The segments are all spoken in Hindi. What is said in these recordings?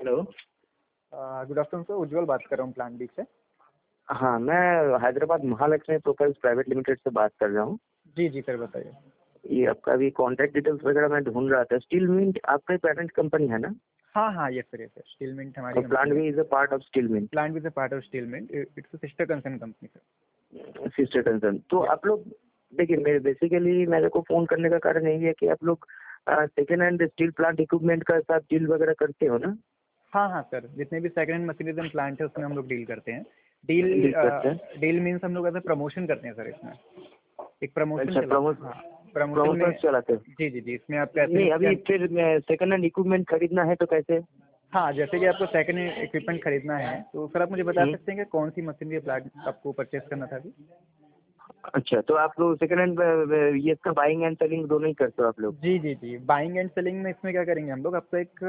Hello. Good afternoon sir, Ujjwal बात कर रहा हूँ प्लान बी से। हाँ, मैं Hyderabad Mahalakshmi profiles private limited से बात कर रहा हूँ। जी जी सर, बताइए। ये आपका अभी कॉन्टैक्ट डिटेल्स वगैरह मैं ढूंढ रहा था। स्टील मिंट आपका पेरेंट कंपनी है ना? हाँ हाँ, ये सर स्टील मिंट हमारी और प्लांट कंपनी भी है। Is a part of SteelMint. Plant with a part of SteelMint, it's a sister concern company sir. Sister concern. तो या आप लोग देखिए, मेरे बेसिकली मेरे को फोन करने का कारण यही है कि आप लोग second hand steel plant equipment का साथ डील वगैरह करते हो ना? हाँ हाँ सर, जितने भी सेकंड हैंड मशीनरी प्लांट है उसमें हम लोग डील करते हैं। डील करते हैं। डील मीन्स हम लोग ऐसा प्रमोशन करते हैं सर इसमें। एक प्रमोशन अच्छा, चला। हाँ, प्रमोशन प्रमोशन में। चलाते हैं। जी जी जी, इसमें आप कैसे नहीं, अभी फिर सेकेंड हैंड इक्विपमेंट खरीदना है तो कैसे? हाँ, जैसे कि आपको सेकंड हैंड इक्विपमेंट खरीदना है तो सर आप मुझे बता हम्म। सकते हैं कि कौन सी मशीनरी प्लांट आपको परचेस करना था अभी। अच्छा, तो आप लोग सेकेंड हैंड ये इसका बाइंग एंड सेलिंग दोनों ही करते हो आप लोग? जी जी जी, बाइंग एंड सेलिंग में इसमें क्या करेंगे हम लोग, आपको एक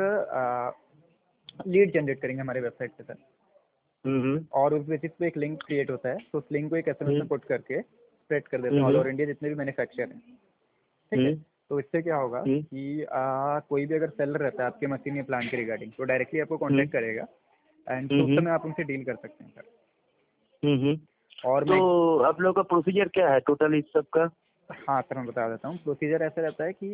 लीड जनरेट करेंगे हमारे वेबसाइट पे सर। हम्म। और उस बेसिस पे एक लिंक क्रिएट होता है, तो उस लिंक को एक एसएमएस में हम्म। पुट करके स्प्रेड कर देते हैं ऑल हम्म। ओवर इंडिया जितने भी मैन्युफैक्चर हैं। ठीक है। हम्म। तो इससे क्या होगा हम्म। कि कोई भी अगर सेलर रहता है आपके मशीन या प्लांट के रिगार्डिंग, तो डायरेक्टली आपको हम्म। कॉन्टैक्ट करेगा एंड फिर उस हम्म। समय आप उनसे डील कर सकते हैं सर। हम्म। और तो मैं। आप लोग का प्रोसीजर क्या है टोटल इस सब का? हाँ सर, मैं बता देता हूँ। प्रोसीजर ऐसा रहता है कि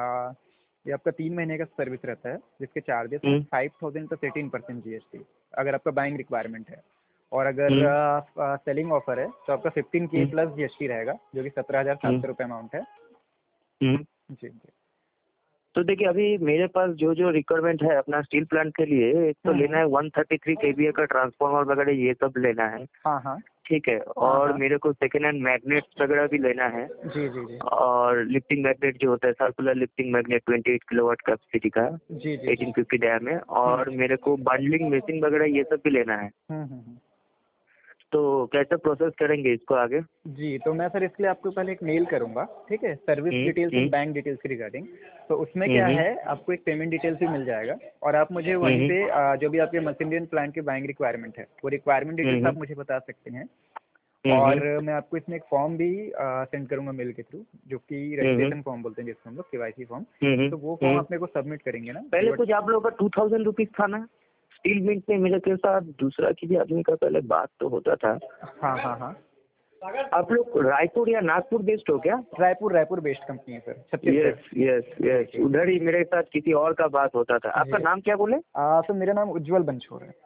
ये आपका 3 महीने का सर्विस रहता है, जिसके चार्जेस हैं हम्म। 5,000 प्लस 18% जीएसटी, अगर आपका बाइंग रिक्वायरमेंट है। और अगर हम्म। सेलिंग ऑफर है तो आपका 15K हम्म। प्लस जीएसटी रहेगा, जो कि 17,700 रुपये अमाउंट है। हम्म। जी जी। तो देखिए, अभी मेरे पास जो जो रिक्वायरमेंट है अपना स्टील प्लांट के लिए, एक तो लेना है 133 केवीए का ट्रांसफार्मर वगैरह, ये सब लेना है। हाँ हाँ ठीक है। हाँ और हाँ। मेरे को सेकेंड हैंड मैग्नेट्स वगैरह भी लेना है। जी जी जी और लिफ्टिंग मैग्नेट जो होता है, circular lifting magnet 28 kilowatt capacity का, जी जी जी। 1850 डाया में। और मेरे को बंडलिंग मशीन वगैरह ये सब भी लेना है। हम्म। तो कैसे प्रोसेस करेंगे इसको आगे? जी, तो मैं सर इसके लिए आपको पहले एक मेल करूंगा, ठीक है, service hmm. Details and hmm. Bank details की रिगार्डिंग। तो उसमें क्या हम्म। है, आपको एक पेमेंट डिटेल्स भी मिल जाएगा और आप मुझे वहीं हम्म। पे जो भी आपके मशीनरी एंड प्लांट की बाइंग रिक्वायरमेंट है वो रिक्वायरमेंट डिटेल्स हम्म। आप मुझे बता सकते हैं। हम्म। और मैं आपको इसमें एक फॉर्म भी सेंड करूंगा मेल के थ्रू, जो कि हम्म। रजिस्ट्रेशन फॉर्म बोलते हैं जिसको हम लोग, केवाईसी फॉर्म। हम्म। तो वो फॉर्म आप मेरे को सबमिट करेंगे ना पहले जो। कुछ आप लोगों का 2000 रुपीज था ना स्टील मिंट में? मेरे के साथ दूसरा किसी आदमी का पहले बात तो होता था। हाँ हाँ हाँ। आप लोग रायपुर या नागपुर बेस्ड हो क्या? रायपुर बेस्ड कंपनी है सर, छत्तीसगढ़। यस यस जी यस, जी उधर ही मेरे साथ किसी और का बात होता था। आपका जी। नाम क्या बोले? तो मेरा नाम उज्जवल बनछोर है।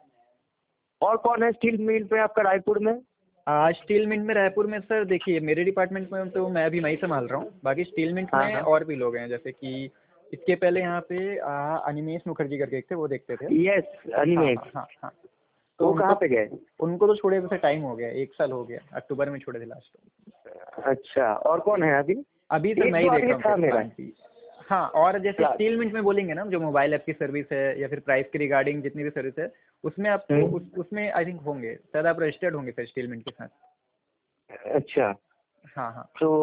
और कौन है स्टील मिल पे आपका रायपुर में? स्टील मिंट में रायपुर में सर देखिए, मेरे डिपार्टमेंट में तो मैं अभी मैं ही संभाल रहा हूँ, बाकी स्टील मिंट हाँ में हाँ। और भी लोग हैं, जैसे कि इसके पहले यहाँ पे अनिमेश मुखर्जी करके एक थे, वो देखते थे। यस, हाँ अनिमेश। हाँ हाँ हाँ। तो वो कहाँ उनको पे गए? उनको तो छोड़े हुए टाइम हो गया, 1 साल हो गया, अक्टूबर में छोड़े थे लास्ट। अच्छा, और कौन है अभी? अभी सर एक मैं दो ही देख आदमी रहा हूँ था सर मेरा। प्लान की। हाँ, और जैसे क्या? स्टील मिंट में बोलेंगे ना, जो मोबाइल ऐप की सर्विस है या फिर प्राइस के रिगार्डिंग जितनी भी सर्विस है, उसमें आपको उसमें आई थिंक होंगे, शायद आप रजिस्टर्ड होंगे सर स्टील मिंट के साथ। अच्छा, हाँ हाँ। तो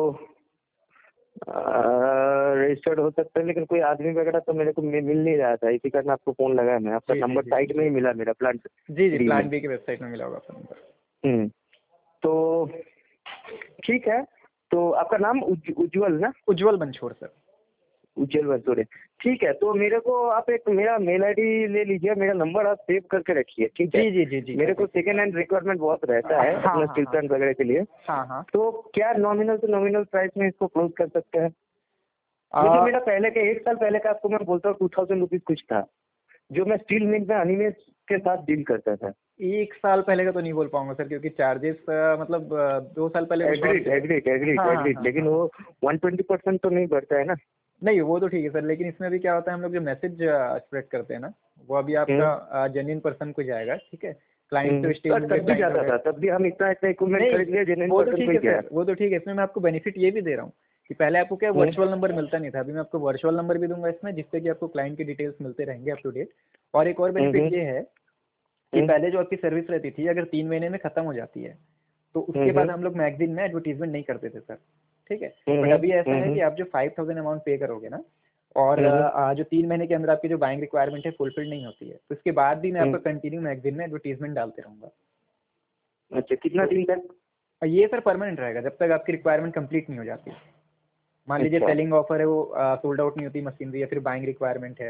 रजिस्टर्ड हो सकता है, लेकिन कोई आदमी वगैरह तो मेरे को मिल नहीं रहा था, इसी कारण आपको फोन लगाया मैं। आपका जी जी नंबर जी साइट में ही मिला मेरा, प्लांट जी जी, डी में। प्लान बी की वेबसाइट में मिला होगा आपका नंबर। तो ठीक है। तो आपका नाम उज्जवल ना? उज्जवल बनछोर सर। उज्जवल बंसोड़े। ठीक है, तो मेरे को आप एक मेरा मेल आईडी ले लीजिए, मेरा नंबर आप सेव करके रखिए, ठीक है? जी जी जी जी मेरे को सेकेंड हैंड रिक्वायरमेंट बहुत रहता है हाँ अपना हाँ स्टील हाँ प्लांट वगैरह के लिए। हाँ हाँ। तो क्या नॉमिनल से नॉमिनल प्राइस में इसको क्लोज कर सकते हैं? वो जो आ, मेरा पहले के 1 साल पहले का आपको मैं बोलता हूँ 2000 रुपीज कुछ था, जो मैं स्टील मिल में अनिमेश के साथ डील करता था। 1 साल पहले का तो नहीं बोल पाऊंगा सर, क्योंकि चार्जेस मतलब 2 साल पहले कुछ और एग्रीड थे। एग्रीड एग्रीड हाँ हाँ एग्रीड, हाँ लेकिन हाँ। वो 120% तो नहीं बढ़ता है ना? नहीं, वो तो ठीक है सर, लेकिन इसमें भी क्या होता है, हम लोग जो मैसेज स्प्रेड करते हैं ना, वो अभी आपका जेन्युइन पर्सन को जाएगा, ठीक है, क्लाइंट तो स्टील मिल के तब भी क्लाइंट जाता था, वगैरह। तब भी हम इतना इतना इक्विपमेंट खरीद लिए, नहीं, जेन्युइन वो तो पर्सन को ठीक ही है गया। सर, वो तो ठीक है, इसमें मैं आपको बेनिफिट ये भी दे रहा हूँ कि पहले आपको क्या वर्चुअल नंबर मिलता नहीं था, अभी मैं आपको वर्चुअल नंबर भी दूंगा इसमें, जिससे कि आपको क्लाइंट की डिटेल्स मिलते रहेंगे अप टू डेट। और एक और बेनिफिट ये है कि पहले जो आपकी सर्विस रहती थी, अगर 3 महीने में खत्म हो जाती है, तो उसके बाद हम लोग मैगजीन में एडवर्टीजमेंट नहीं करते थे सर, ठीक है। बट अभी ऐसा है कि आप जो 5,000 अमाउंट पे करोगे ना, और जो 3 महीने के अंदर आपकी जो बाइंग रिक्वायरमेंट है फुलफिल नहीं होती है, तो उसके बाद भी मैं आपका कंटिन्यू मैगजीन में एडवर्टीजमेंट डालते रहूंगा। अच्छा, कितना तो दिन तक? ये सर परमानेंट रहेगा, जब तक आपकी रिक्वायरमेंट कंप्लीट नहीं हो जाती। मान लीजिए अच्छा। सेलिंग ऑफर है, वो सोल्ड आउट नहीं होती मशीनरी, या फिर बाइंग रिक्वायरमेंट है,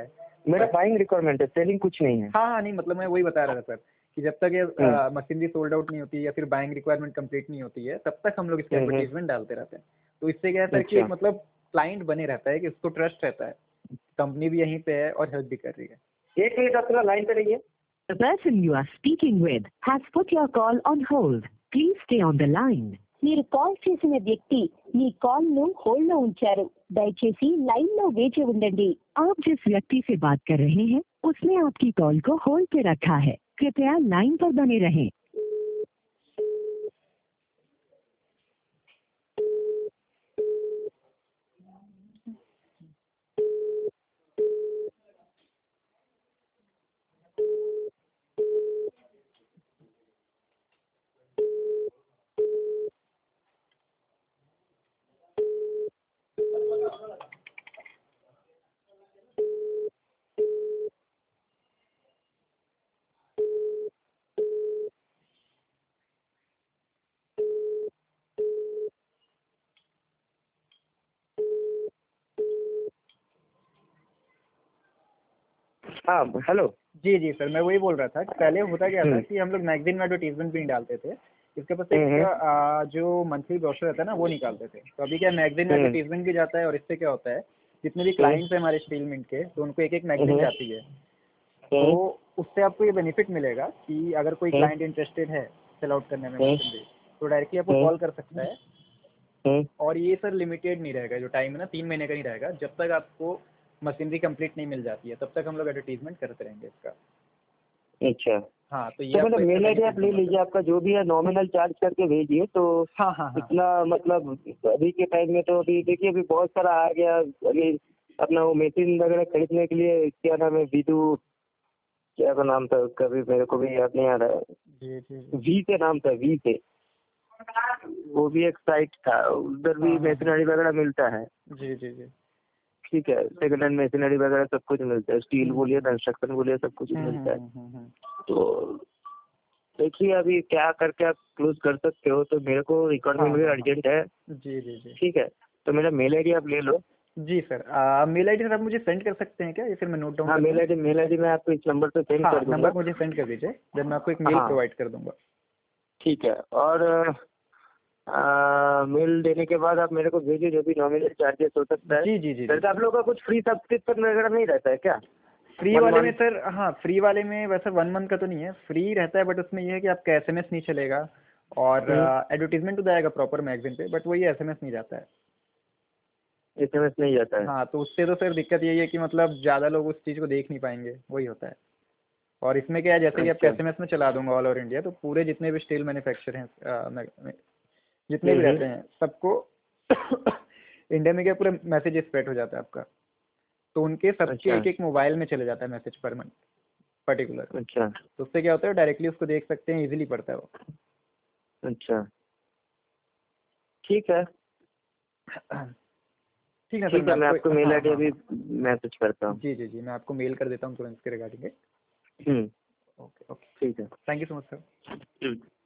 मेरा बाइंग रिक्वायरमेंट है, सेलिंग कुछ नहीं है। हाँ नहीं मतलब मैं वही बता रहा था सर कि जब तक ये मशीनरी सोल्ड आउट नहीं होती या फिर बाइंग रिक्वायरमेंट कंप्लीट नहीं होती है तब तक हम लोग इसके एडवर्टीजमेंट डालते रहते हैं। तो इससे क्या है सर कि एक मतलब क्लाइंट बने रहता है कि उसको ट्रस्ट रहता है, कंपनी भी यहीं पे है और हेल्प भी कर रही है। एक मिनट अपना लाइन पे रहिए। The person you are speaking with has put your call on hold. Please stay on the line. మీరు కాల్ చేసిన వ్యక్తి మీ కాల్ ను హోల్డ్ లో ఉంచారు, దయచేసి లైన్ లో వేచి ఉండండి। आप जिस व्यक्ति से बात कर रहे हैं उसने आपकी कॉल को होल्ड पे रखा है, कृपया लाइन पर बने रहें। हाँ हेलो। जी जी सर, मैं वही बोल रहा था कि पहले होता क्या था कि हम लोग मैगजीन में एडवर्टीजमेंट भी नहीं डालते थे, इसके पास एक जो मंथली ब्रोशर रहता है ना वो निकालते थे। तो अभी क्या मैगजीन में एडवर्टीजमेंट भी जाता है और इससे क्या होता है जितने भी क्लाइंट्स हैं हमारे स्टील मिंट के तो उनको एक एक मैगजीन जाती है। तो उससे आपको ये बेनिफिट मिलेगा कि अगर कोई क्लाइंट इंटरेस्टेड है सेल आउट करने में मशीनरी तो डायरेक्टली आपको कॉल कर सकता है। और ये सर लिमिटेड नहीं रहेगा, जो टाइम है ना 3 महीने का नहीं रहेगा, जब तक आपको मशीनरी कंप्लीट नहीं मिल जाती है तब तक हम लोग एडवर्टीजमेंट करते रहेंगे इसका। अच्छा हाँ तो ये तो मतलब मेल आईडी आप ले लीजिए, आपका जो भी है नॉमिनल चार्ज करके भेजिए। तो हाँ इतना मतलब अभी के टाइम में तो अभी देखिए अभी बहुत सारा आ गया। अभी अपना वो मशीन वगैरह खरीदने के लिए क्या नाम है, विदु क्या का नाम था उसका, भी मेरे को भी याद नहीं आ रहा है, वी से नाम था, वी से, वो भी एक साइट था, उधर भी मशीनरी वगैरह मिलता है। जी जी जी ठीक है, सेकंड हैंड मशीनरी वगैरह सब कुछ मिलता है, स्टील बोलिए कंस्ट्रक्शन बोलिए सब कुछ मिलता है। तो देखिए अभी क्या करके आप क्लोज कर सकते हो। तो मेरे को रिक्वायरमेंट भी अर्जेंट है। जी जी जी ठीक है, तो मेरा मेल आईडी आप ले लो। जी सर, मेल आईडी सर आप मुझे सेंड कर सकते हैं क्या, या फिर मैं नोट डाउन? हाँ मेल आईडी मैं आपको इस नंबर पे सेंड कर दूंगा। नंबर मुझे सेंड कर दीजिए, देन मैं आपको एक मेल प्रोवाइड कर दूंगा। ठीक है, और मेल देने के बाद आप मेरे को भेजिए जो भी नॉमिनल चार्जेस हो सकता है। जी जी जी सर आप लोगों का कुछ फ्री सब्सक्रिप्शन वगैरह नहीं रहता है क्या? फ्री वाले में सर, हाँ फ्री वाले में वैसे 1 मंथ का तो नहीं है, फ्री रहता है, बट उसमें ये है कि आपका एसएमएस नहीं चलेगा और एडवर्टीजमेंट तो जाएगा प्रॉपर मैगजीन पे, बट वही एसएमएस नहीं जाता है। एसएमएस नहीं जाता है? हाँ तो उससे तो सर दिक्कत यही है कि मतलब ज़्यादा लोग उस चीज़ को देख नहीं पाएंगे, वही होता है। और इसमें क्या है, जैसे कि आपका एसएमएस में चला दूंगा ऑल ओवर इंडिया, तो पूरे जितने भी स्टील मैन्युफैक्चर हैं जितने भी रहते हैं सबको इंडिया में क्या पूरा मैसेज स्प्रेड हो जाता है आपका, तो उनके सबके एक एक मोबाइल में चले जाता है मैसेज पर मंथ पर्टिकुलर। अच्छा, तो उससे क्या होता है डायरेक्टली उसको देख सकते हैं, इजीली पड़ता है वो। अच्छा ठीक है, ठीक है ठीक सर, है, मैं आपको मेल आईडी अभी मैसेज करता हूँ। जी जी जी, मैं आपको मेल कर देता हूँ तुरंत इसके रिगार्डिंग। ओके ओके ठीक है, thank you so much sir.